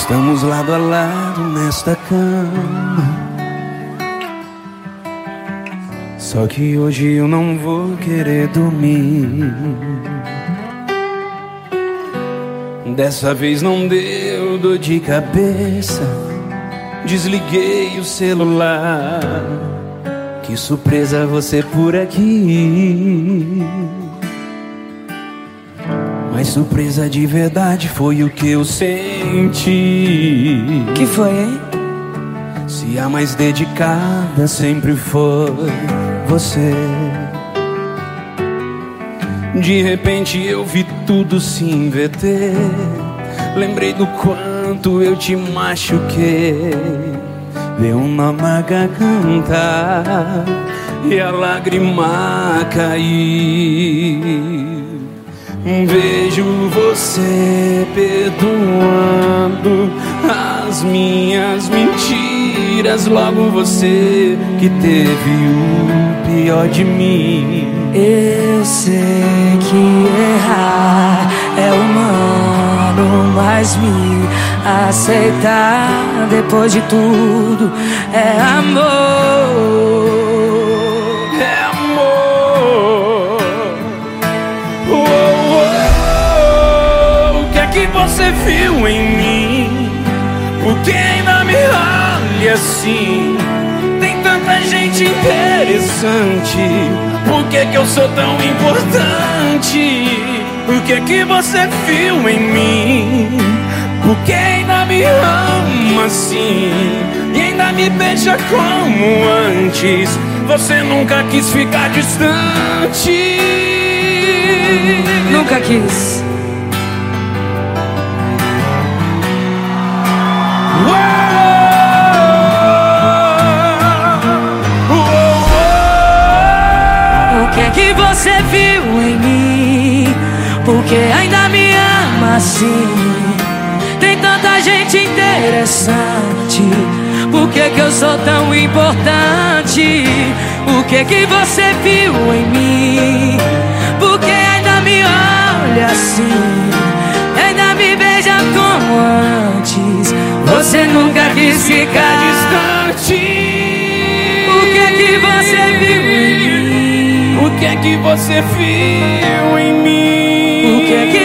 Estamos lado a lado nesta cama. Só que hoje eu não vou querer dormir. Dessa vez não deu dor de cabeça. Desliguei o celular. Que surpresa você por aqui. Mas surpresa de verdade foi o que eu senti. Que foi, hein? Se a mais dedicada sempre foi você. De repente eu vi tudo se inverter. Lembrei do quanto eu te machuquei. Deu uma garganta e a lágrima cair. Vejo você perdoando as minhas mentiras. Logo você que teve o pior de mim. Eu sei que errar é humano, mas me aceitar depois de tudo é amor. É amor. O que é que você viu em mim? Por que ainda me olha assim? Tem tanta gente interessante. Por que que eu sou tão importante? O que é que você viu em mim? Por que ainda me ama assim? E ainda me beija como antes? Você nunca quis ficar distante. Nunca quis. O que é que você viu em mim? Porque ainda me ama assim? Tem tanta gente interessante. Por que que eu sou tão importante? O que que você viu em mim? Porque ainda me olha assim? Ainda me beija como antes? Você nunca quis ficar distante. O que que você viu em mim? O que é que você viu em mim? O que é que